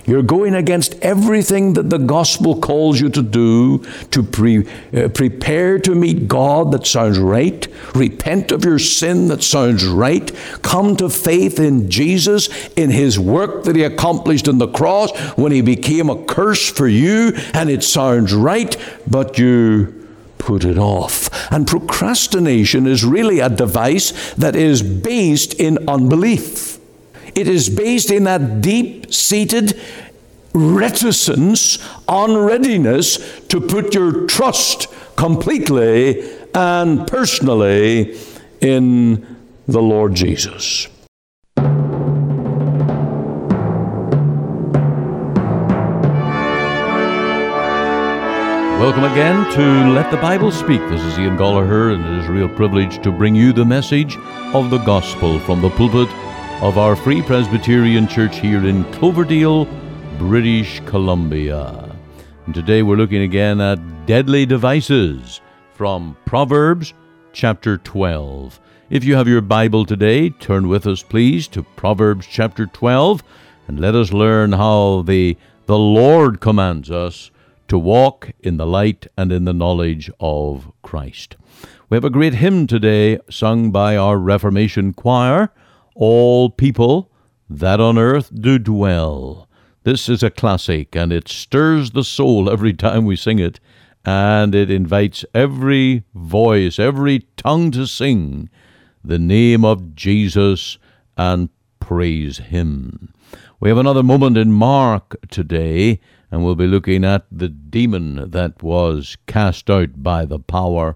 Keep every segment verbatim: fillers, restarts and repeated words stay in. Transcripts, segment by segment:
You're going against everything that the gospel calls you to do, to pre, uh, prepare to meet God. That sounds right. Repent of your sin. That sounds right. Come to faith in Jesus, in his work that he accomplished on the cross when he became a curse for you, and it sounds right, but you put it off. And procrastination is really a device that is based in unbelief. It is based in that deep-seated reticence, unreadiness to put your trust completely and personally in the Lord Jesus. Welcome again to Let the Bible Speak. This is Ian Gallagher, and it is a real privilege to bring you the message of the gospel from the pulpit of our Free Presbyterian Church here in Cloverdale, British Columbia. And today we're looking again at deadly devices from Proverbs chapter twelve. If you have your Bible today, turn with us please to Proverbs chapter twelve, and let us learn how the, the Lord commands us to walk in the light and in the knowledge of Christ. We have a great hymn today sung by our Reformation choir, All People That on Earth Do Dwell. This is a classic, and it stirs the soul every time we sing it, and it invites every voice, every tongue to sing the name of Jesus and praise him. We have another moment in Mark today, and we'll be looking at the demon that was cast out by the power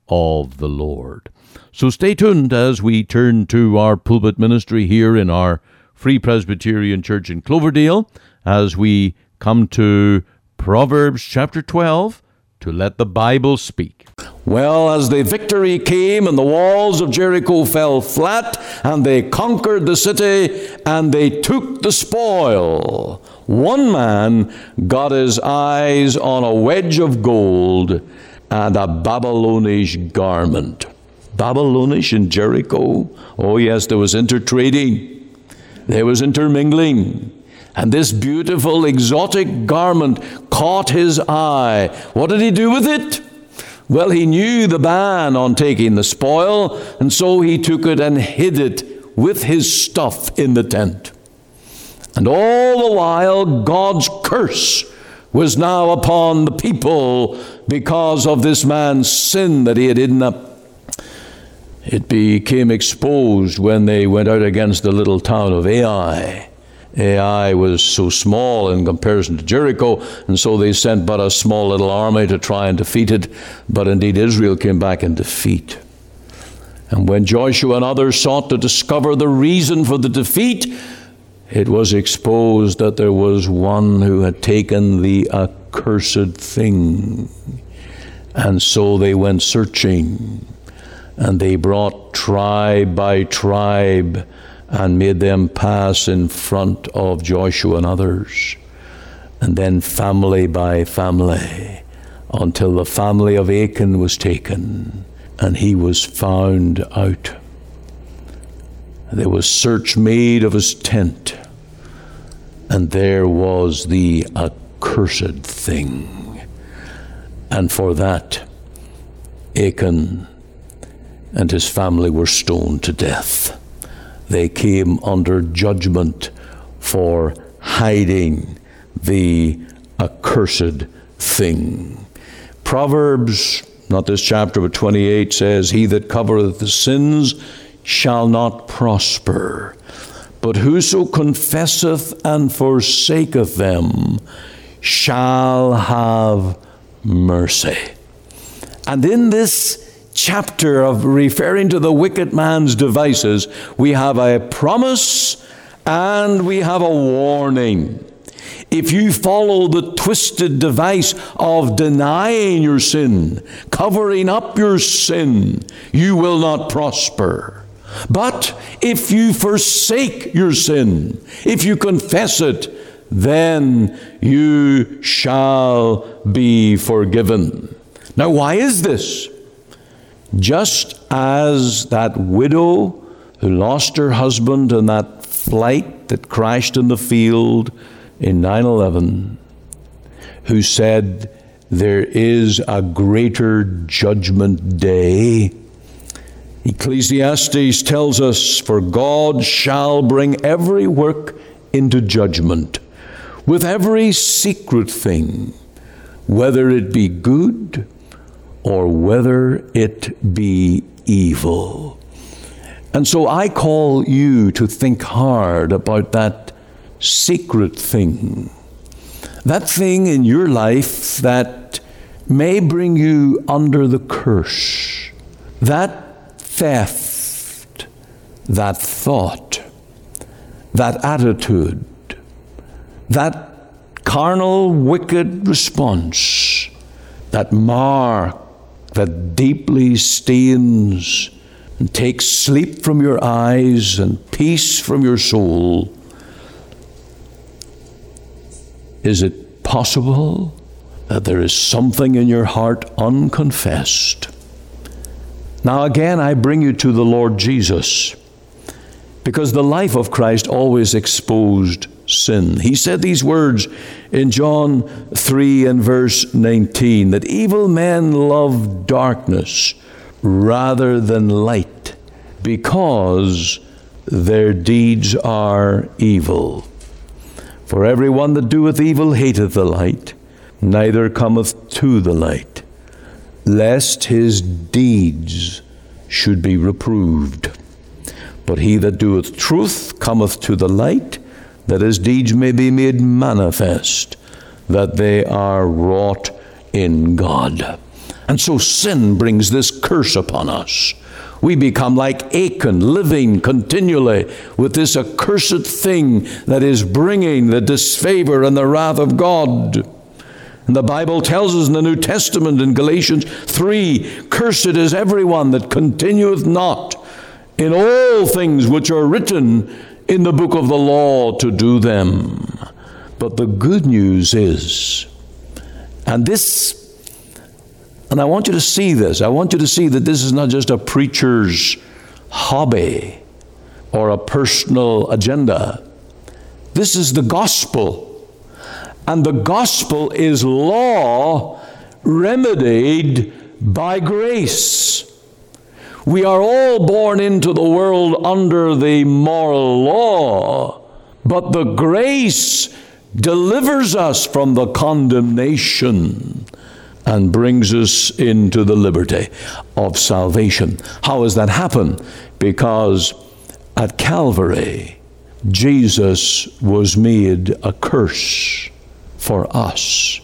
of the Lord. So stay tuned as we turn to our pulpit ministry here in our Free Presbyterian Church in Cloverdale, as we come to Proverbs chapter twelve, to let the Bible speak. Well, as the victory came and the walls of Jericho fell flat, and they conquered the city, and they took the spoil, one man got his eyes on a wedge of gold and a Babylonish garment. Babylonish in Jericho? Oh yes, there was intertrading. There was intermingling. And this beautiful exotic garment caught his eye. What did he do with it? Well, he knew the ban on taking the spoil, and so he took it and hid it with his stuff in the tent. And all the while, God's curse was now upon the people because of this man's sin that he had hidden up. It became exposed when they went out against the little town of Ai. Ai was so small in comparison to Jericho, and so they sent but a small little army to try and defeat it. But indeed Israel came back in defeat. And when Joshua and others sought to discover the reason for the defeat, it was exposed that there was one who had taken the accursed thing. And so they went searching, and they brought tribe by tribe and made them pass in front of Joshua and others, and then family by family, until the family of Achan was taken, and he was found out. There was search made of his tent, and there was the accursed thing. And for that, Achan and his family were stoned to death. They came under judgment for hiding the accursed thing. Proverbs, not this chapter, but twenty-eight says, He that covereth the sins shall not prosper, but whoso confesseth and forsaketh them shall have mercy. And in this chapter of referring to the wicked man's devices, we have a promise and we have a warning. If you follow the twisted device of denying your sin, covering up your sin, you will not prosper. But if you forsake your sin, if you confess it, then you shall be forgiven. Now, why is this? Just as that widow who lost her husband in that flight that crashed in the field in nine eleven, who said there is a greater judgment day. Ecclesiastes tells us, for God shall bring every work into judgment, with every secret thing, whether it be good or whether it be evil. And so I call you to think hard about that secret thing, that thing in your life that may bring you under the curse, that theft, that thought, that attitude, that carnal, wicked response, that mark that deeply stains and takes sleep from your eyes and peace from your soul. Is it possible that there is something in your heart unconfessed? Now again, I bring you to the Lord Jesus, because the life of Christ always exposed sin. He said these words in John three and verse nineteen, that evil men love darkness rather than light, because their deeds are evil. For everyone that doeth evil hateth the light, neither cometh to the light, lest his deeds should be reproved. But he that doeth truth cometh to the light, that his deeds may be made manifest, that they are wrought in God. And so sin brings this curse upon us. We become like Achan, living continually with this accursed thing that is bringing the disfavor and the wrath of God. And the Bible tells us in the New Testament in Galatians three, cursed is everyone that continueth not in all things which are written in the book of the law to do them. But the good news is, and this, and I want you to see this, I want you to see that this is not just a preacher's hobby or a personal agenda. This is the gospel. And the gospel is law remedied by grace. We are all born into the world under the moral law, but the grace delivers us from the condemnation and brings us into the liberty of salvation. How does that happen? Because at Calvary, Jesus was made a curse for us.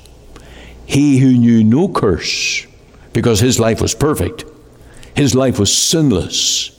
He who knew no curse, because his life was perfect, his life was sinless.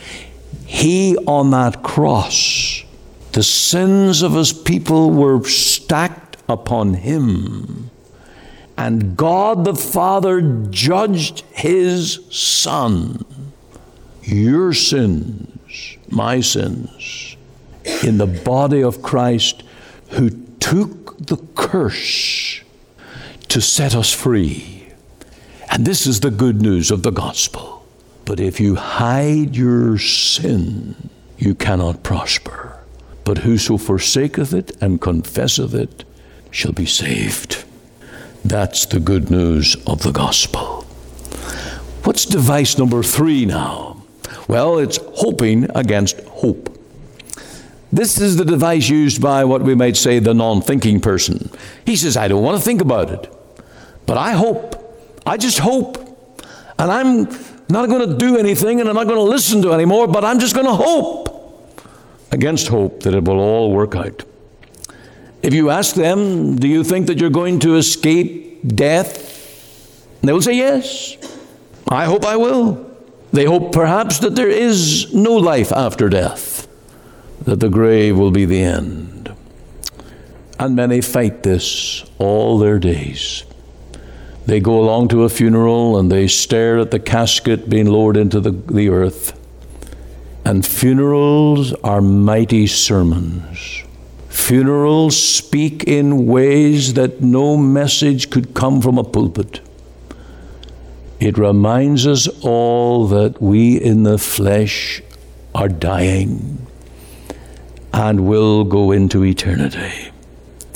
He on that cross, the sins of his people were stacked upon him. And God the Father judged his Son, your sins, my sins, in the body of Christ, who took the curse to set us free. And this is the good news of the gospel. But if you hide your sin, you cannot prosper. But whoso forsaketh it and confesseth it shall be saved. That's the good news of the gospel. What's device number three now? Well, it's hoping against hope. This is the device used by what we might say the non-thinking person. He says, I don't want to think about it, but I hope. I just hope. And I'm not going to do anything, and I'm not going to listen to anymore, but I'm just going to hope against hope that it will all work out. If you ask them, do you think that you're going to escape death? They will say, yes. I hope I will. They hope perhaps that there is no life after death, that the grave will be the end. And many fight this all their days. They go along to a funeral and they stare at the casket being lowered into the, the earth. And funerals are mighty sermons. Funerals speak in ways that no message could come from a pulpit. It reminds us all that we in the flesh are dying and will go into eternity.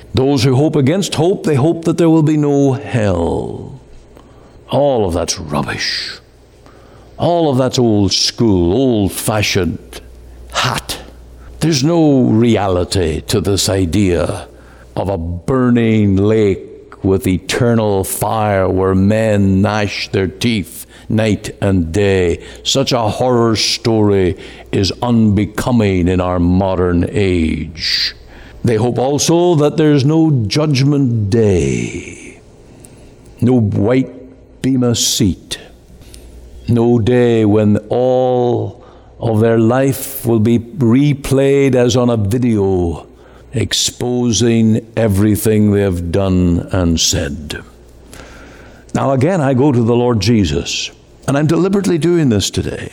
Those who hope against hope, they hope that there will be no hell. All of that's rubbish. All of that's old school, old-fashioned hat. There's no reality to this idea of a burning lake with eternal fire where men gnash their teeth night and day. Such a horror story is unbecoming in our modern age. They hope also that there's no judgment day, no white bema seat, no day when all of their life will be replayed as on a video, exposing everything they have done and said. Now again, I go to the Lord Jesus, and I'm deliberately doing this today.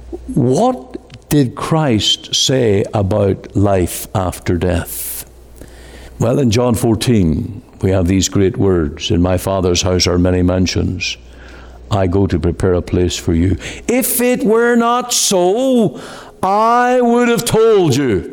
What did Christ say about life after death? Well, in John fourteen, we have these great words, "In my Father's house are many mansions. I go to prepare a place for you. If it were not so, I would have told you."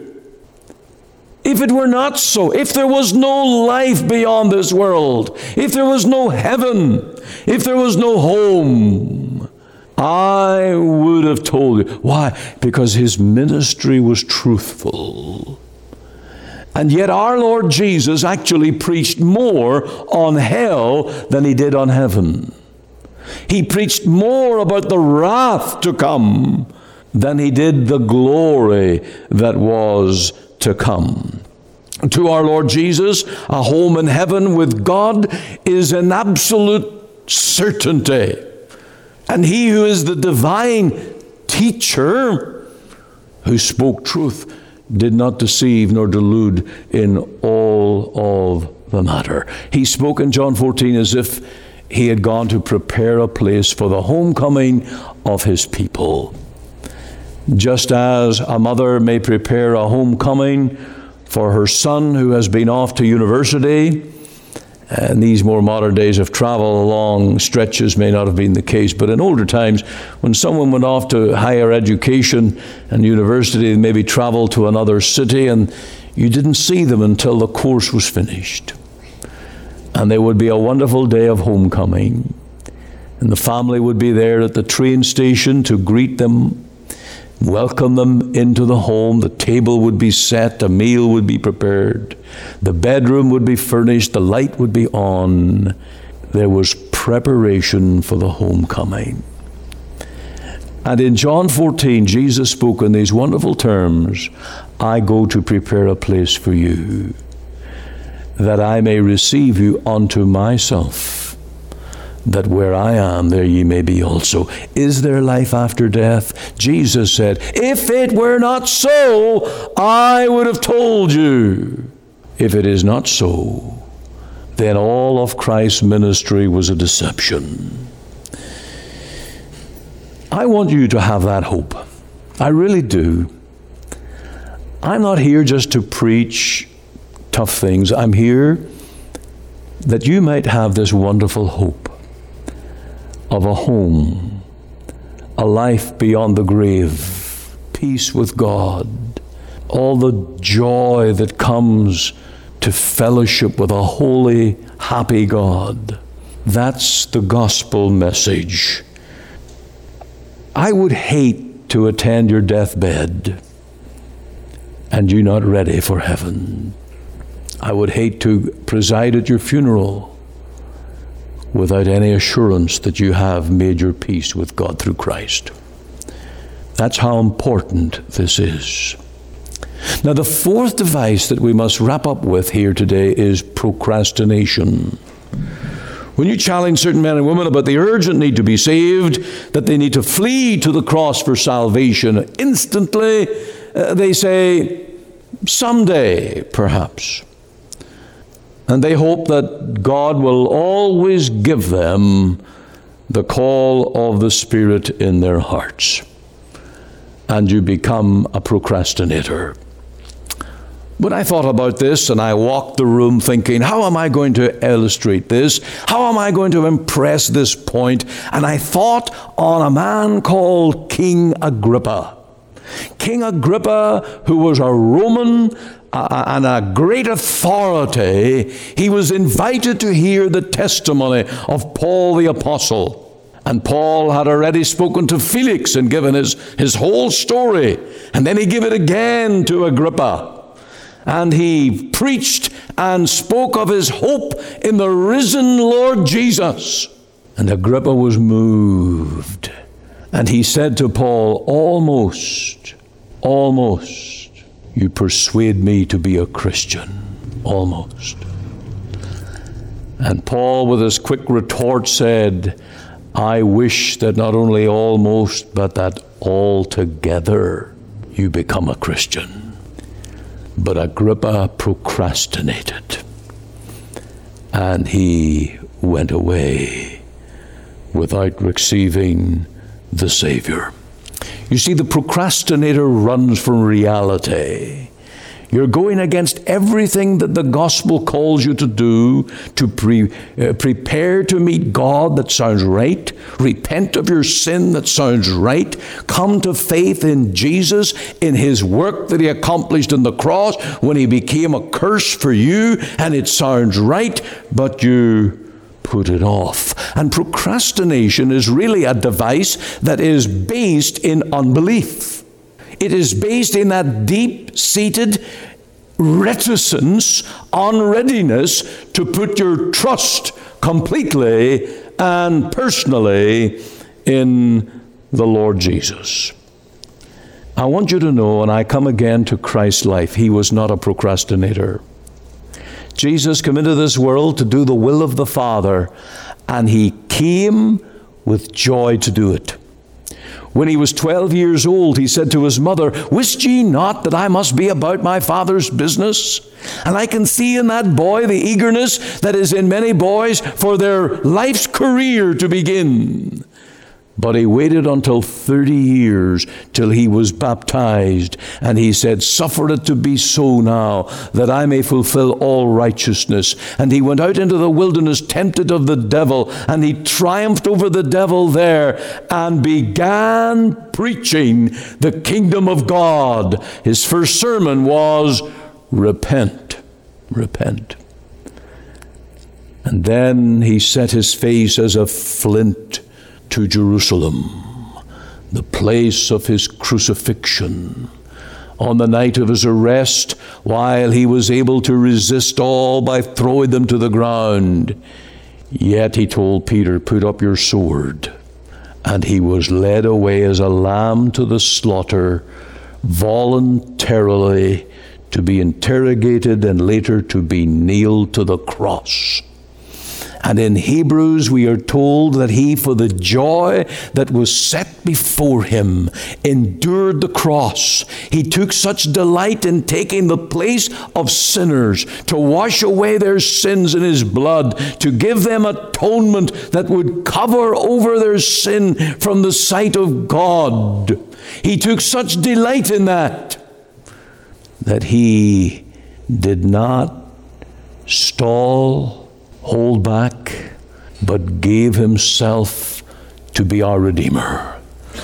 If it were not so, if there was no life beyond this world, if there was no heaven, if there was no home, I would have told you. Why? Because his ministry was truthful. And yet our Lord Jesus actually preached more on hell than he did on heaven. He preached more about the wrath to come than he did the glory that was to come. To our Lord Jesus, a home in heaven with God is an absolute certainty. And he who is the divine teacher, who spoke truth, did not deceive nor delude in all of the matter. He spoke in John fourteen as if he had gone to prepare a place for the homecoming of his people. Just as a mother may prepare a homecoming for her son who has been off to university, and these more modern days of travel along stretches may not have been the case, but in older times, when someone went off to higher education and university, they maybe traveled to another city, and you didn't see them until the course was finished. And there would be a wonderful day of homecoming, and the family would be there at the train station to greet them, welcome them into the home. The table would be set, a meal would be prepared, the bedroom would be furnished, the light would be on. There was preparation for the homecoming. And in John fourteen, Jesus spoke in these wonderful terms, "I go to prepare a place for you, that I may receive you unto myself, that where I am, there ye may be also." Is there life after death? Jesus said, "If it were not so, I would have told you." If it is not so, then all of Christ's ministry was a deception. I want you to have that hope. I really do. I'm not here just to preach tough things. I'm here that you might have this wonderful hope of a home, a life beyond the grave, peace with God, all the joy that comes to fellowship with a holy, happy God. That's the gospel message. I would hate to attend your deathbed and you not ready for heaven. I would hate to preside at your funeral without any assurance that you have made your peace with God through Christ. That's how important this is. Now, the fourth device that we must wrap up with here today is procrastination. When you challenge certain men and women about the urgent need to be saved, that they need to flee to the cross for salvation, instantly uh, they say, someday, perhaps. And they hope that God will always give them the call of the Spirit in their hearts. And you become a procrastinator. When I thought about this and I walked the room thinking, how am I going to illustrate this? How am I going to impress this point? And I thought on a man called King Agrippa. King Agrippa, who was a Roman, uh, and a great authority, he was invited to hear the testimony of Paul the Apostle. And Paul had already spoken to Felix and given his, his whole story. And then he gave it again to Agrippa. And he preached and spoke of his hope in the risen Lord Jesus. And Agrippa was moved. And he said to Paul, almost, almost, you persuade me to be a Christian. Almost. And Paul, with his quick retort, said, I wish that not only almost, but that altogether you become a Christian. But Agrippa procrastinated, and he went away without receiving the Savior. You see, the procrastinator runs from reality. You're going against everything that the gospel calls you to do, to pre, uh, prepare to meet God. That sounds right. Repent of your sin. That sounds right. Come to faith in Jesus, in his work that he accomplished on the cross when he became a curse for you, and it sounds right, but you put it off. And procrastination is really a device that is based in unbelief. It is based in that deep-seated reticence, unreadiness to put your trust completely and personally in the Lord Jesus. I want you to know, and I come again to Christ's life, he was not a procrastinator. Jesus came into this world to do the will of the Father, and he came with joy to do it. When he was twelve years old, he said to his mother, wist ye not that I must be about my Father's business? And I can see in that boy the eagerness that is in many boys for their life's career to begin. But he waited until thirty years till he was baptized. And he said, suffer it to be so now, that I may fulfill all righteousness. And he went out into the wilderness, tempted of the devil. And he triumphed over the devil there, and began preaching the kingdom of God. His first sermon was, repent, repent. And then he set his face as a flint to Jerusalem, the place of his crucifixion. On the night of his arrest, while he was able to resist all by throwing them to the ground, yet he told Peter, put up your sword. And he was led away as a lamb to the slaughter, voluntarily to be interrogated and later to be nailed to the cross. And in Hebrews we are told that he, for the joy that was set before him, endured the cross. He took such delight in taking the place of sinners, to wash away their sins in his blood, to give them atonement that would cover over their sin from the sight of God. He took such delight in that, that he did not stall, hold back, but gave himself to be our Redeemer.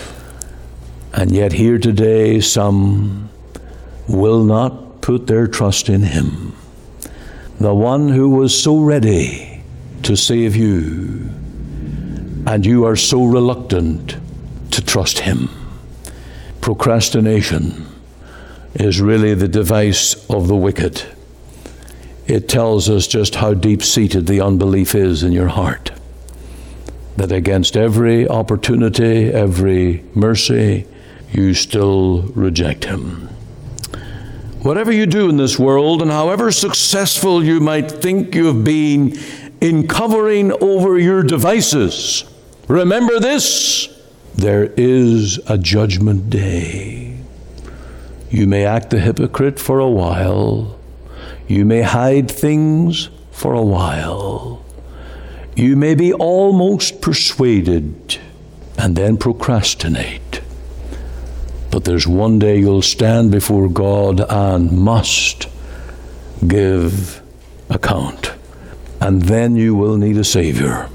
And yet here today some will not put their trust in him, the one who was so ready to save you, and you are so reluctant to trust him. Procrastination is really the device of the wicked. It tells us just how deep-seated the unbelief is in your heart. That against every opportunity, every mercy, you still reject him. Whatever you do in this world, and however successful you might think you have been in covering over your devices, remember this: there is a judgment day. You may act the hypocrite for a while. You may hide things for a while. You may be almost persuaded and then procrastinate. But there's one day you'll stand before God and must give account. And then you will need a Savior.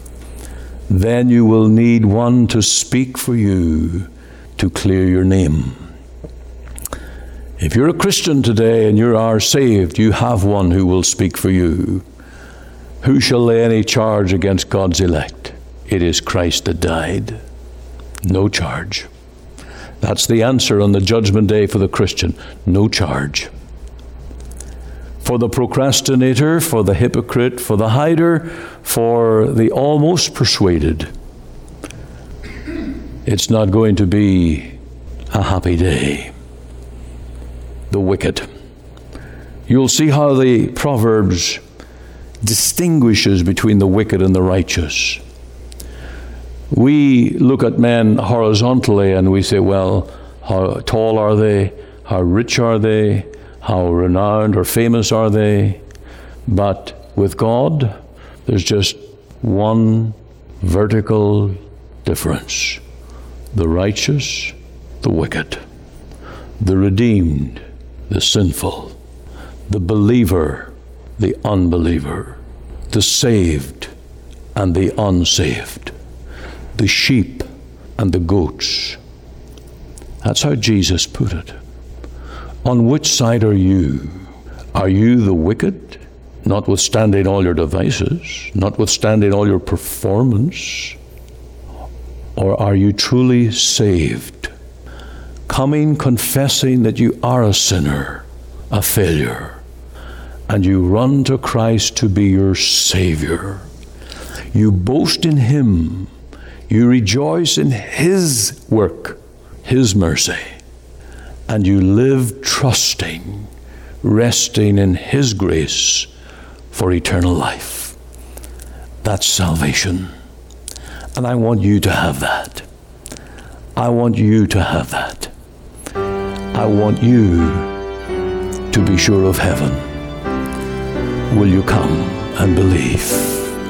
Then you will need one to speak for you, to clear your name. If you're a Christian today and you are saved, you have one who will speak for you. Who shall lay any charge against God's elect? It is Christ that died. No charge. That's the answer on the judgment day for the Christian. No charge. For the procrastinator, for the hypocrite, for the hider, for the almost persuaded, it's not going to be a happy day. The wicked. You'll see how the Proverbs distinguishes between the wicked and the righteous. We look at men horizontally and we say, well, how tall are they? How rich are they? How renowned or famous are they? But with God, there's just one vertical difference. The righteous, the wicked. The redeemed, the sinful. The believer, the unbeliever. The saved and the unsaved. The sheep and the goats. That's how Jesus put it. On which side are you? Are you the wicked, notwithstanding all your devices, notwithstanding all your performance? Or are you truly saved, coming confessing that you are a sinner, a failure, and you run to Christ to be your Savior? You boast in Him. You rejoice in His work, His mercy, and you live trusting, resting in His grace for eternal life. That's salvation. And I want you to have that. I want you to have that. I want you to be sure of heaven. Will you come and believe?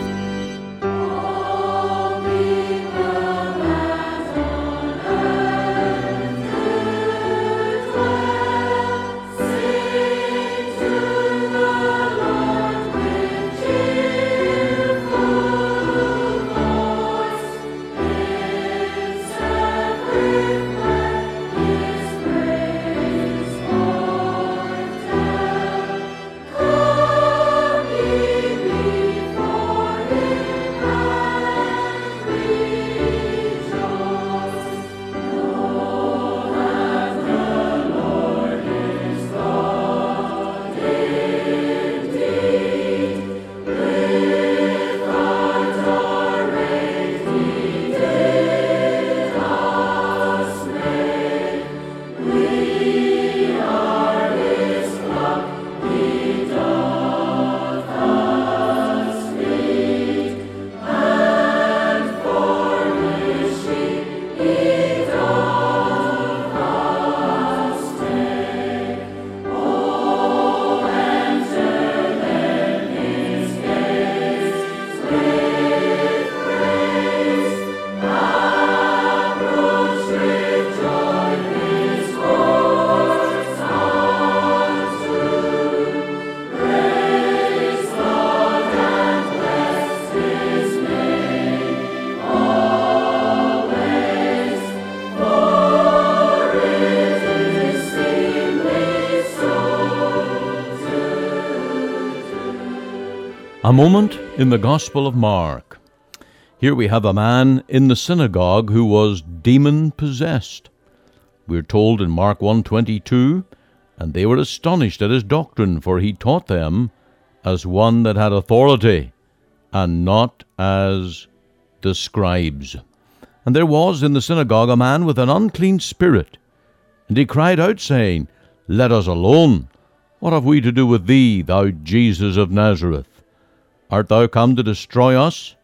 A moment in the Gospel of Mark. Here we have a man in the synagogue who was demon-possessed. We're told in Mark one twenty-two, and they were astonished at his doctrine, for he taught them as one that had authority, and not as the scribes. And there was in the synagogue a man with an unclean spirit, and he cried out, saying, Let us alone. What have we to do with thee, thou Jesus of Nazareth? Art thou come to destroy us?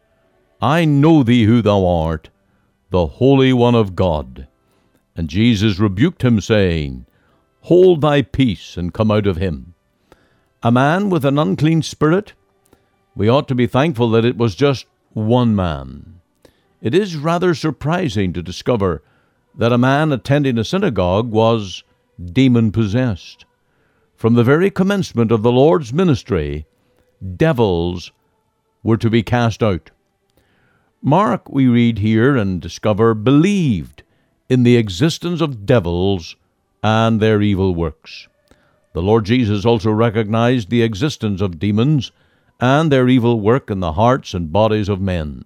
I know thee who thou art, the Holy One of God. And Jesus rebuked him, saying, Hold thy peace, and come out of him. A man with an unclean spirit? We ought to be thankful that it was just one man. It is rather surprising to discover that a man attending a synagogue was demon-possessed. From the very commencement of the Lord's ministry, devils were to be cast out. Mark, we read here and discover, believed in the existence of devils and their evil works. The Lord Jesus also recognized the existence of demons and their evil work in the hearts and bodies of men.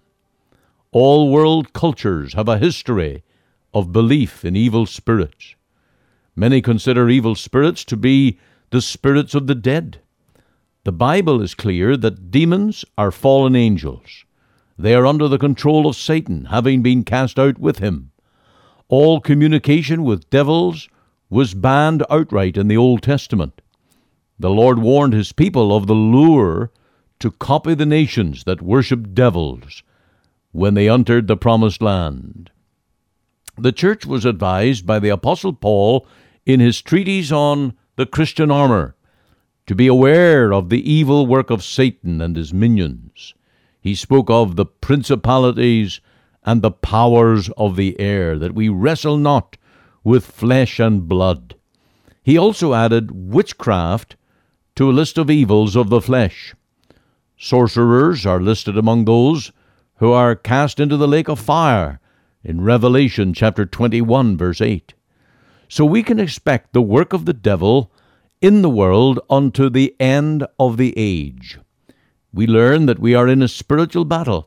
All world cultures have a history of belief in evil spirits. Many consider evil spirits to be the spirits of the dead. The Bible is clear that demons are fallen angels. They are under the control of Satan, having been cast out with him. All communication with devils was banned outright in the Old Testament. The Lord warned his people of the lure to copy the nations that worship devils when they entered the promised land. The church was advised by the Apostle Paul in his treatise on the Christian armor to be aware of the evil work of Satan and his minions. He spoke of the principalities and the powers of the air, that we wrestle not with flesh and blood. He also added witchcraft to a list of evils of the flesh. Sorcerers are listed among those who are cast into the lake of fire in Revelation chapter twenty-one, verse eight. So we can expect the work of the devil in the world unto the end of the age. We learn that we are in a spiritual battle.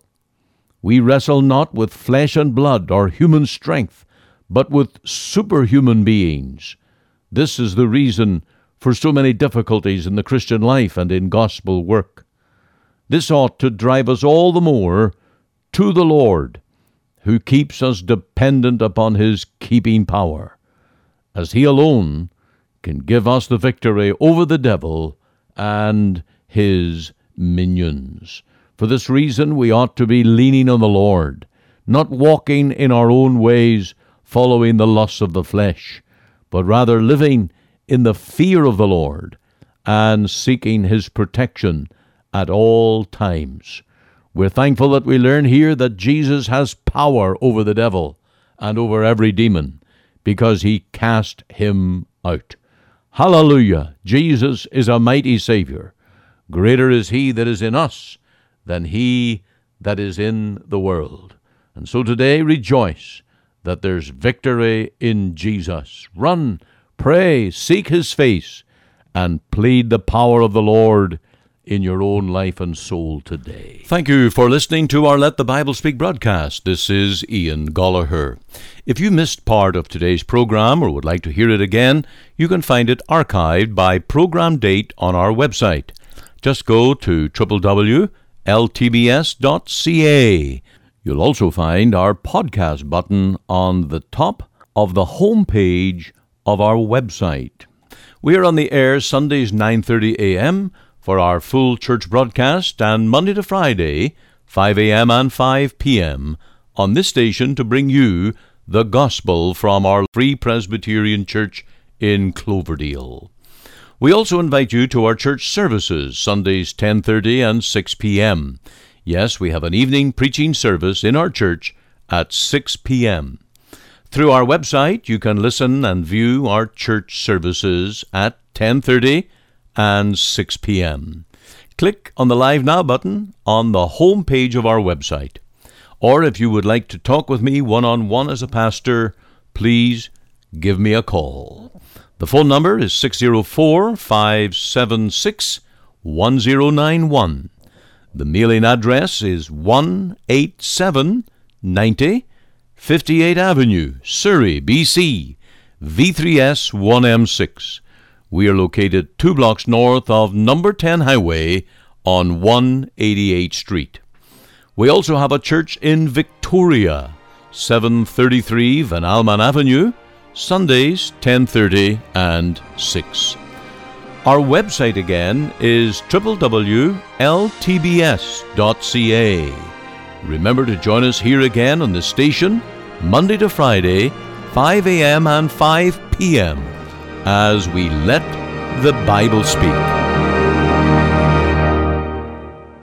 We wrestle not with flesh and blood or human strength, but with superhuman beings. This is the reason for so many difficulties in the Christian life and in gospel work. This ought to drive us all the more to the Lord, who keeps us dependent upon his keeping power, as he alone can give us the victory over the devil and his minions. For this reason, we ought to be leaning on the Lord, not walking in our own ways, following the lusts of the flesh, but rather living in the fear of the Lord and seeking his protection at all times. We're thankful that we learn here that Jesus has power over the devil and over every demon, because he cast him out. Hallelujah! Jesus is a mighty Savior. Greater is he that is in us than he that is in the world. And so today rejoice that there's victory in Jesus. Run, pray, seek his face, and plead the power of the Lord in your own life and soul today. Thank you for listening to our Let the Bible Speak broadcast. This is Ian Gollaher. If you missed part of today's program or would like to hear it again, you can find it archived by program date on our website. Just go to w w w dot l t b s dot c a. You'll also find our podcast button on the top of the home page of our website. We are on the air Sundays nine thirty a.m., for our full church broadcast, and Monday to Friday, five a.m. and five p.m. on this station to bring you the gospel from our Free Presbyterian Church in Cloverdale. We also invite you to our church services, Sundays ten thirty and six p.m. Yes, we have an evening preaching service in our church at six p.m. Through our website, you can listen and view our church services at ten thirty and six p.m. Click on the Live Now button on the home page of our website. Or if you would like to talk with me one-on-one as a pastor, please give me a call. The phone number is six oh four, five seven six, one oh nine one. The mailing address is one eighty-seven ninety fifty-eighth Avenue, Surrey, B C, V three S one M six. We are located two blocks north of number ten Highway on one eighty-eighth Street. We also have a church in Victoria, seven thirty-three Van Alman Avenue, Sundays ten thirty and six. Our website again is w w w dot l t b s dot c a. Remember to join us here again on the station, Monday to Friday, five a.m. and five p.m. as we let the Bible speak.